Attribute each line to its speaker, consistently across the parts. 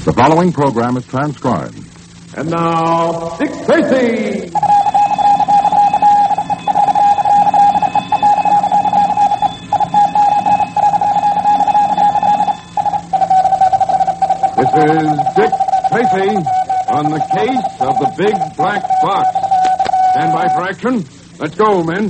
Speaker 1: The following program is transcribed.
Speaker 2: And now, Dick Tracy! This is Dick Tracy on the case of the Big Black Box. Stand by for action. Let's go, men.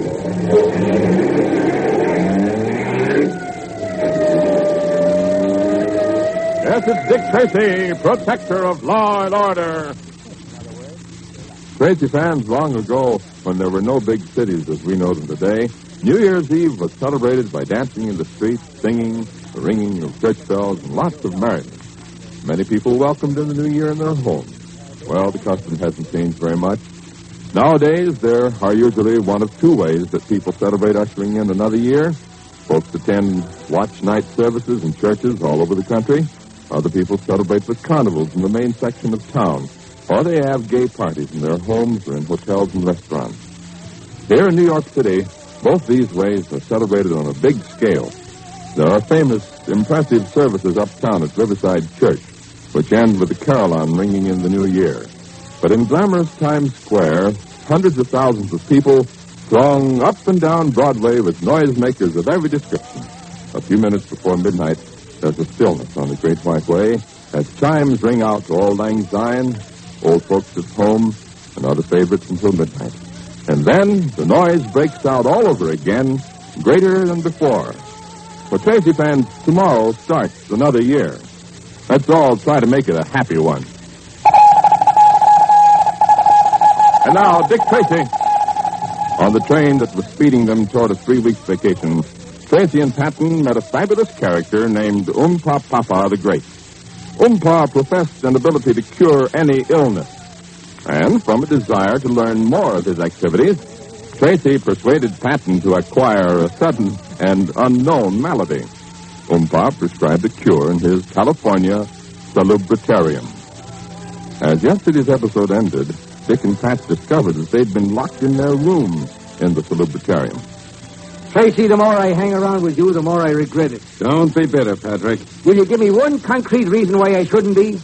Speaker 2: Yes, it's Dick Tracy, protector of law and order.
Speaker 1: Tracy fans, long ago, when there were no big cities as we know them today, New Year's Eve was celebrated by dancing in the streets, singing, the ringing of church bells, and lots of merriment. Many people welcomed in the new year in their homes. Well, the custom hasn't changed very much. Nowadays, there are usually one of two ways that people celebrate ushering in another year. Folks attend watch night services in churches all over the country. Other people celebrate with carnivals in the main section of town. Or they have gay parties in their homes or in hotels and restaurants. Here in New York City, both these ways are celebrated on a big scale. There are famous, impressive services uptown at Riverside Church, which end with the carillon ringing in the new year. But in glamorous Times Square, hundreds of thousands of people throng up and down Broadway with noisemakers of every description. A few minutes before midnight, there's a stillness on the Great White Way as chimes ring out to Auld Lang Syne, Old Folks at Home, and other favorites until midnight. And then the noise breaks out all over again, greater than before. For Tracy fans, tomorrow starts another year. Let's all try to make it a happy one. And now, Dick Tracy. On the train that was speeding them toward a 3-week vacation, Tracy and Patton met a fabulous character named Oompa Papa the Great. Oompa professed an ability to cure any illness. And from a desire to learn more of his activities, Tracy persuaded Patton to acquire a sudden and unknown malady. Oompa prescribed a cure in his California salubritarium. As yesterday's episode ended, Dick and Pat discovered that they'd been locked in their room in the salubritarium.
Speaker 3: Tracy, the more I hang around with you, the more I regret it.
Speaker 2: Don't be bitter, Patrick.
Speaker 3: Will you give me one concrete reason why I shouldn't be?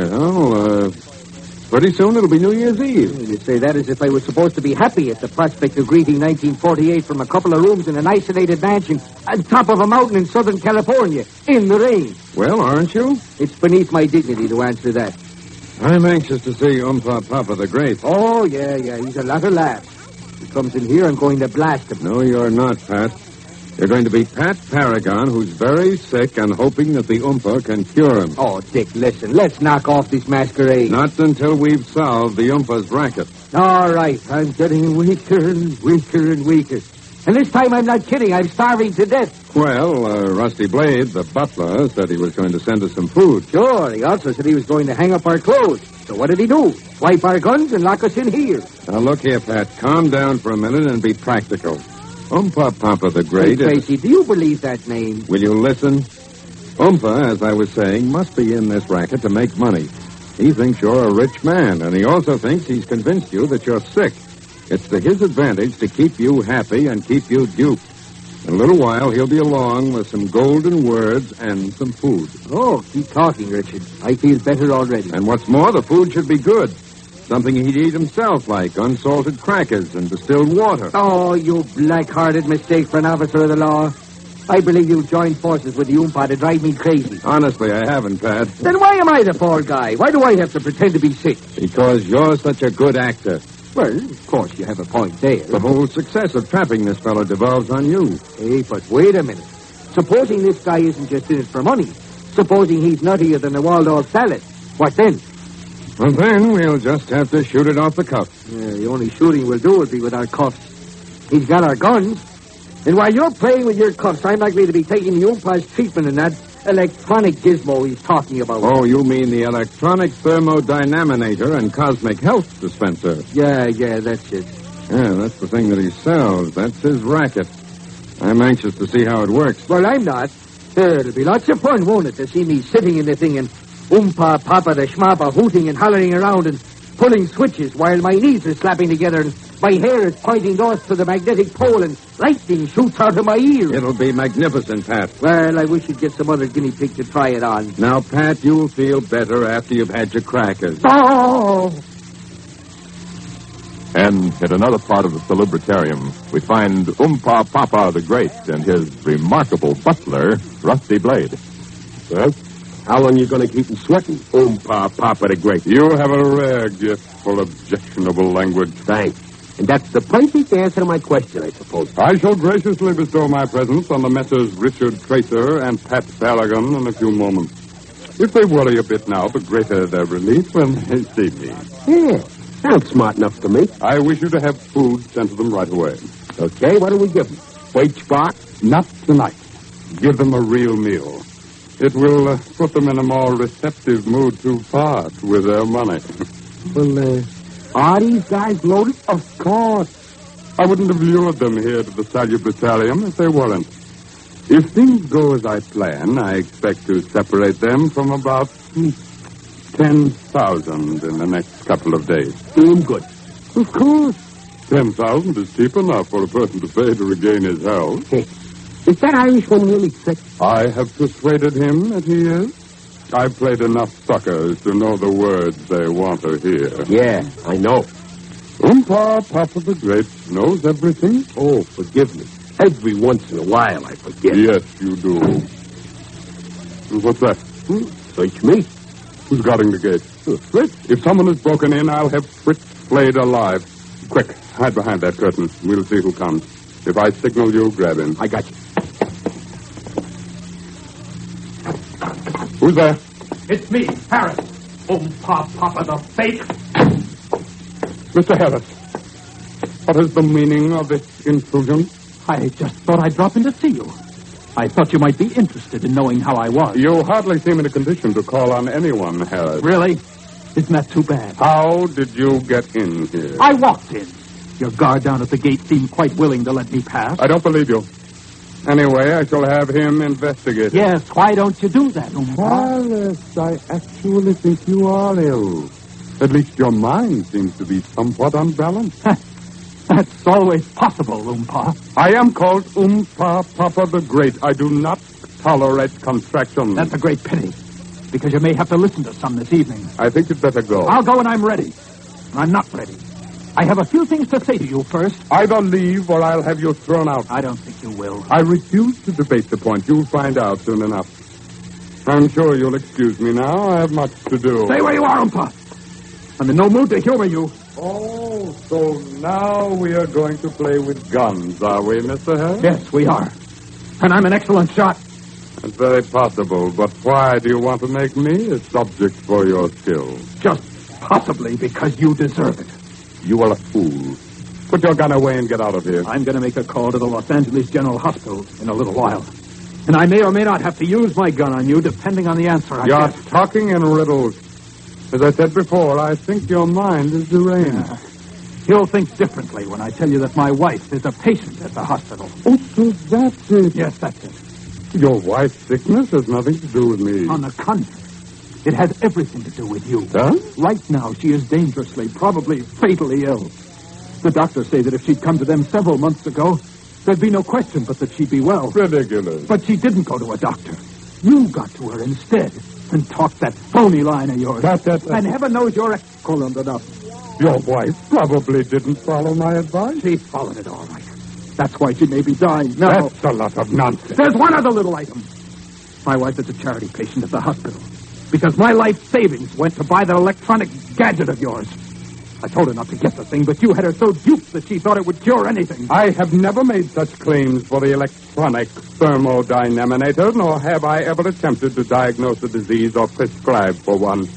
Speaker 2: Well, pretty soon it'll be New Year's Eve.
Speaker 3: You say that as if I was supposed to be happy at the prospect of greeting 1948 from a couple of rooms in an isolated mansion on top of a mountain in Southern California, in the rain.
Speaker 2: Well, aren't you?
Speaker 3: It's beneath my dignity to answer that.
Speaker 2: I'm anxious to see Oompa Papa the Great.
Speaker 3: Oh, yeah, he's a lot of laughs. He comes in here, I'm going to blast him.
Speaker 2: No, you're not, Pat. You're going to be Pat Paragon, who's very sick and hoping that the Oompa can cure him.
Speaker 3: Oh, Dick, listen, let's knock off this masquerade.
Speaker 2: Not until we've solved the Oompa's racket.
Speaker 3: All right, I'm getting weaker and weaker and weaker. And this time I'm not kidding, I'm starving to death.
Speaker 2: Well, Rusty Blade, the butler, said he was going to send us some food.
Speaker 3: Sure, he also said he was going to hang up our clothes. So what did he do? Wipe our guns and lock us in here.
Speaker 2: Now, look here, Pat. Calm down for a minute and be practical. Oompa Papa the Great...
Speaker 3: Hey, Tracy, do you believe that name?
Speaker 2: Will you listen? Oompa, as I was saying, must be in this racket to make money. He thinks you're a rich man, and he also thinks he's convinced you that you're sick. It's to his advantage to keep you happy and keep you duped. In a little while, he'll be along with some golden words and some food.
Speaker 3: Oh, keep talking, Richard. I feel better already.
Speaker 2: And what's more, the food should be good. Something he'd eat himself, like unsalted crackers and distilled water.
Speaker 3: Oh, you black-hearted mistake for an officer of the law. I believe you joined forces with the Oompa to drive me crazy.
Speaker 2: Honestly, I haven't, Pat.
Speaker 3: Then why am I the poor guy? Why do I have to pretend to be sick?
Speaker 2: Because you're such a good actor.
Speaker 3: Well, of course, you have a point there.
Speaker 2: The whole success of trapping this fellow devolves on you.
Speaker 3: Hey, but wait a minute. Supposing this guy isn't just in it for money. Supposing he's nuttier than a Waldorf salad. What then?
Speaker 2: Well, then we'll just have to shoot it off the cuff.
Speaker 3: Yeah, the only shooting we'll do will be with our cuffs. He's got our guns. And while you're playing with your cuffs, I'm likely to be taking the Oompa's treatment in that electronic gizmo he's talking about.
Speaker 2: Oh, you mean the electronic thermodynamator and cosmic health dispenser?
Speaker 3: Yeah, that's it.
Speaker 2: Yeah, that's the thing that he sells. That's his racket. I'm anxious to see how it works.
Speaker 3: Well, I'm not. It'll be lots of fun, won't it, to see me sitting in the thing and Oompa Papa the Schmappa hooting and hollering around and pulling switches while my knees are slapping together and My hair is pointing north to the magnetic pole, and lightning shoots out of my ears.
Speaker 2: It'll be magnificent, Pat.
Speaker 3: Well, I wish you'd get some other guinea pig to try it on.
Speaker 2: Now, Pat, you'll feel better after you've had your crackers.
Speaker 3: Oh!
Speaker 1: And in another part of the Salubritarium, we find Oompa Papa the Great and his remarkable butler, Rusty Blade.
Speaker 4: Well, how long you going to keep him sweating, Oompa Papa the Great?
Speaker 5: You have a rare gift for objectionable language.
Speaker 4: Thanks. And that's the perfect answer to my question, I suppose.
Speaker 5: I shall graciously bestow my presence on the Messrs. Richard Tracer and Pat Balagan in a few moments. If they worry a bit now, the greater their relief when they see me.
Speaker 4: Yeah, sounds smart enough to me.
Speaker 5: I wish you to have food sent to them right away.
Speaker 4: Okay, what do we give them? Wage box?
Speaker 5: Not tonight. Give them a real meal. It will put them in a more receptive mood to part with their money.
Speaker 4: Well, are these guys loaded?
Speaker 5: Of course. I wouldn't have lured them here to the Salubritarium if they weren't. If things go as I plan, I expect to separate them from about 10,000 in the next couple of days.
Speaker 4: Doing good.
Speaker 5: Of course. 10,000 is cheap enough for a person to pay to regain his health.
Speaker 4: Is that Irish one really sick?
Speaker 5: I have persuaded him that he is. I've played enough suckers to know the words they want to hear.
Speaker 4: Yeah, I know.
Speaker 5: Oompa Papa the Great knows everything.
Speaker 4: Oh, forgive me. Every once in a while I forget.
Speaker 5: Yes, you do. What's that?
Speaker 4: Search me.
Speaker 5: Who's guarding the gate?
Speaker 4: Fritz.
Speaker 5: If someone has broken in, I'll have Fritz flayed alive. Quick, hide behind that curtain. We'll see who comes. If I signal you, grab him.
Speaker 4: I got you.
Speaker 5: Who's there?
Speaker 6: It's me, Harris. Oompa Papa the fake.
Speaker 5: Mr. Harris. What is the meaning of this intrusion?
Speaker 6: I just thought I'd drop in to see you. I thought you might be interested in knowing how I was.
Speaker 5: You hardly seem in a condition to call on anyone, Harris.
Speaker 6: Really? Isn't that too bad?
Speaker 5: How did you get in here?
Speaker 6: I walked in. Your guard down at the gate seemed quite willing to let me pass.
Speaker 5: I don't believe you. Anyway, I shall have him investigated.
Speaker 6: Yes, why don't you do that, Oompa?
Speaker 5: Harris, I actually think you are ill. At least your mind seems to be somewhat unbalanced.
Speaker 6: That's always possible, Oompa.
Speaker 5: I am called Oompa Papa the Great. I do not tolerate contractions.
Speaker 6: That's a great pity, because you may have to listen to some this evening.
Speaker 5: I think you'd better go.
Speaker 6: I'll go when I'm ready. I'm not ready. I have a few things to say to you first.
Speaker 5: Either leave or I'll have you thrown out.
Speaker 6: I don't think you will.
Speaker 5: I refuse to debate the point. You'll find out soon enough. I'm sure you'll excuse me now. I have much to do.
Speaker 6: Stay where you are, Oompa. I'm in no mood to humor you.
Speaker 5: Oh, so now we are going to play with guns, are we, Mr. Harris?
Speaker 6: Yes, we are. And I'm an excellent shot.
Speaker 5: That's very possible, but why do you want to make me a subject for your skill?
Speaker 6: Just possibly because you deserve it.
Speaker 5: You are a fool. Put your gun away and get out of here.
Speaker 6: I'm going to make a call to the Los Angeles General Hospital in a little while. And I may or may not have to use my gun on you, depending on the answer I
Speaker 5: You're
Speaker 6: get.
Speaker 5: talking in riddles. As I said before, I think your mind is deranged.
Speaker 6: You'll think differently when I tell you that my wife is a patient at the hospital.
Speaker 5: Oh, so that's it.
Speaker 6: Yes, that's it.
Speaker 5: Your wife's sickness has nothing to do with me.
Speaker 6: On the contrary, it has everything to do with you.
Speaker 5: Huh?
Speaker 6: Right now, she is dangerously, probably fatally ill. The doctors say that if she'd come to them several months ago, there'd be no question but that she'd be well.
Speaker 5: Ridiculous.
Speaker 6: But she didn't go to a doctor. You got to her instead and talked that phony line of yours. And heaven knows you're excellent enough.
Speaker 5: Your wife probably didn't follow my advice.
Speaker 6: She followed it all right. That's why she may be dying now.
Speaker 5: That's a lot of nonsense.
Speaker 6: There's one other little item. My wife is a charity patient at the hospital because my life savings went to buy that electronic gadget of yours. I told her not to get the thing, but you had her so duped that she thought it would cure anything.
Speaker 5: I have never made such claims for the electronic thermodynamator, nor have I ever attempted to diagnose a disease or prescribe for one.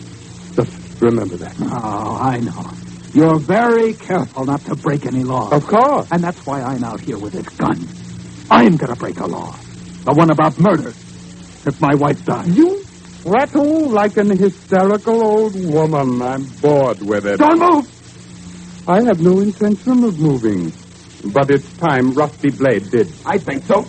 Speaker 5: Just remember that.
Speaker 6: Oh, I know. You're very careful not to break any laws.
Speaker 5: Of course.
Speaker 6: And that's why I'm out here with this gun. I'm going to break a law. The one about murder. If my wife dies.
Speaker 5: You rattle like an hysterical old woman. I'm bored with it.
Speaker 6: Don't move!
Speaker 5: I have no intention of moving. But it's time Rusty Blade did.
Speaker 6: I think so.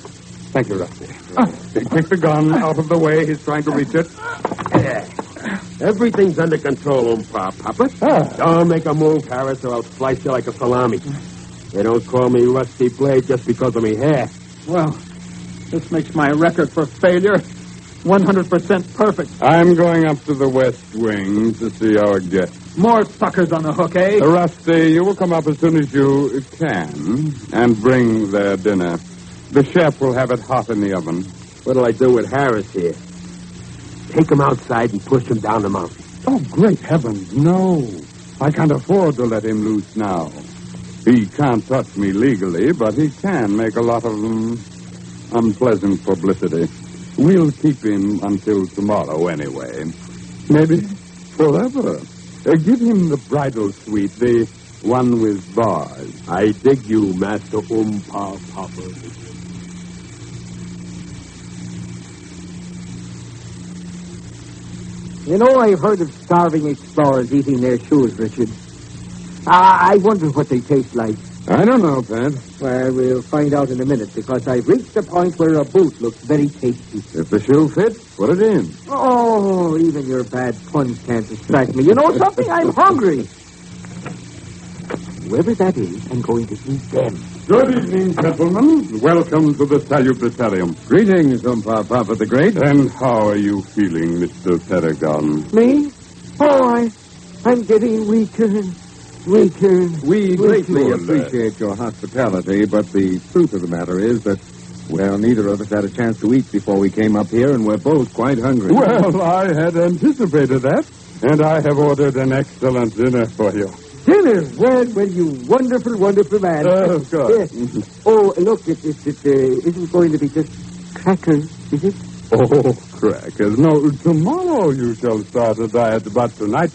Speaker 5: Thank you, Rusty. Take the gun out of the way. He's trying to reach it.
Speaker 4: Everything's under control, Papa. Don't make a move, Harris, or I'll slice you like a salami. They don't call me Rusty Blade just because of me hair.
Speaker 6: Well, this makes my record for failure 100% perfect.
Speaker 5: I'm going up to the West Wing to see our guests.
Speaker 6: More suckers on the hook, eh?
Speaker 5: Rusty, you will come up as soon as you can and bring their dinner. The chef will have it hot in the oven.
Speaker 4: What'll I do with Harris here? Take him outside and push him down the mountain.
Speaker 5: Oh, great heavens, no. I can't afford to let him loose now. He can't touch me legally, but he can make a lot of unpleasant publicity. We'll keep him until tomorrow anyway. Maybe forever. Give him the bridal suite, the one with bars.
Speaker 4: I dig you, Master Papa.
Speaker 3: You know, I've heard of starving explorers eating their shoes, Richard. I wonder what they taste like.
Speaker 2: I don't know, Pat.
Speaker 3: Well, we'll find out in a minute, because I've reached the point where a boot looks very tasty.
Speaker 2: If the shoe fits, put it in.
Speaker 3: Oh, even your bad puns can't distract me. You know something? I'm hungry. Whoever that is, I'm going to eat them.
Speaker 5: Good evening, gentlemen. Welcome to the Salutatorium.
Speaker 2: Greetings, Papa the Great.
Speaker 5: And how are you feeling, Mr. Peregon?
Speaker 3: Me? Oh, I'm getting weaker and weaker.
Speaker 2: We greatly
Speaker 5: Well,
Speaker 2: appreciate your hospitality, but the truth of the matter is that, well, neither of us had a chance to eat before we came up here, and we're both quite hungry.
Speaker 5: Well, I had anticipated that, and I have ordered an excellent dinner for you.
Speaker 3: Dinner? Well, you wonderful, wonderful man.
Speaker 5: Of course.
Speaker 3: Yes. Oh, look, it isn't going to be just crackers, is it?
Speaker 5: Oh, crackers. No, tomorrow you shall start a diet, but tonight,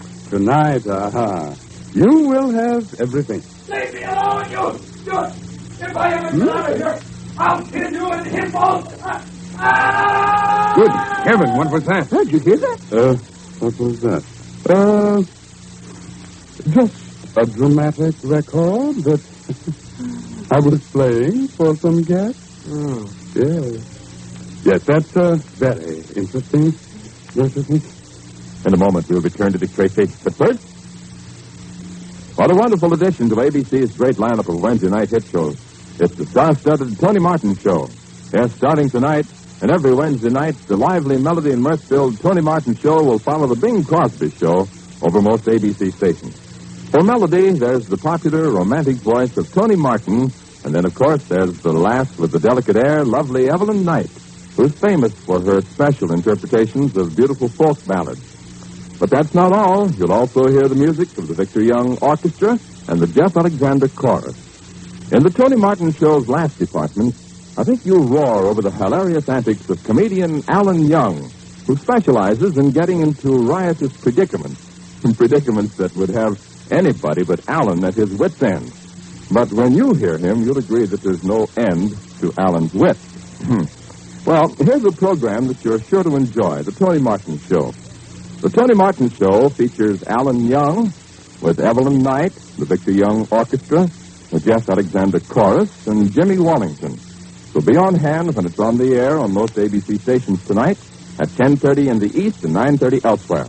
Speaker 5: you will have everything.
Speaker 6: Leave me alone, you! If I ever get out of here, I'll kill you and him both!
Speaker 2: Good heaven, what was that?
Speaker 3: Did you hear that?
Speaker 5: What was that? Just a dramatic record that I was playing for some guests.
Speaker 3: Oh.
Speaker 5: Yes, that's very interesting, don't you think?
Speaker 1: In a moment, we'll return to Dick Tracy. But first, what a wonderful addition to ABC's great lineup of Wednesday night hit shows. It's the star-studded Tony Martin Show. Yes, starting tonight and every Wednesday night, the lively melody and mirth-filled Tony Martin Show will follow the Bing Crosby Show over most ABC stations. For melody, there's the popular romantic voice of Tony Martin, and then, of course, there's the lass with the delicate air, lovely Evelyn Knight, who's famous for her special interpretations of beautiful folk ballads. But that's not all. You'll also hear the music of the Victor Young Orchestra and the Jeff Alexander Chorus. In the Tony Martin Show's last department, I think you'll roar over the hilarious antics of comedian Alan Young, who specializes in getting into riotous predicaments that would have anybody but Alan at his wit's end. But when you hear him, you'll agree that there's no end to Alan's wit. Well, here's a program that you're sure to enjoy, the Tony Martin Show. The Tony Martin Show features Alan Young with Evelyn Knight, the Victor Young Orchestra, the Jeff Alexander Chorus, and Jimmy Wallington. So be on hand when it's on the air on most ABC stations tonight at 10:30 in the East and 9:30 elsewhere.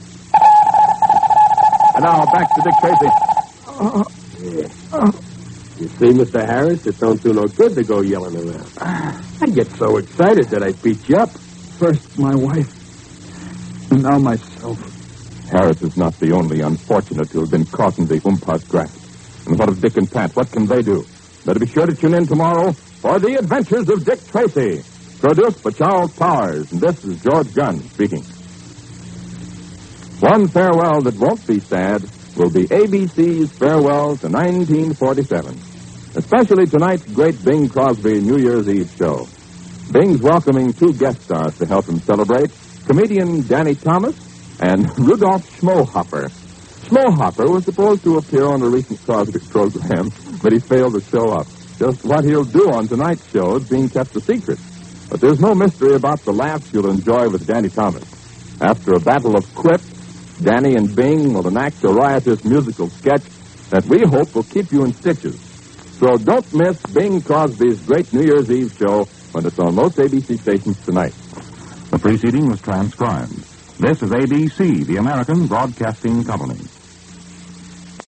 Speaker 1: And now, back to Dick Tracy.
Speaker 4: You see, Mr. Harris, it don't do no good to go yelling around. I get so excited that I beat you up.
Speaker 6: First my wife, and now myself.
Speaker 1: Harris is not the only unfortunate to have been caught in the Umpah's grasp. And what of Dick and Pat? What can they do? Better be sure to tune in tomorrow for The Adventures of Dick Tracy, produced by Charles Powers. And this is George Gunn speaking. One farewell that won't be sad will be ABC's farewell to 1947, especially tonight's great Bing Crosby New Year's Eve show. Bing's welcoming two guest stars to help him celebrate, comedian Danny Thomas and Rudolph Schmohopper. Schmohopper was supposed to appear on a recent Crosby program, but he failed to show up. Just what he'll do on tonight's show is being kept a secret. But there's no mystery about the laughs you'll enjoy with Danny Thomas. After a battle of quips, Danny and Bing will enact a riotous musical sketch that we hope will keep you in stitches. So don't miss Bing Crosby's great New Year's Eve show when it's on most ABC stations tonight.
Speaker 7: The preceding was transcribed. This is ABC, the American Broadcasting Company.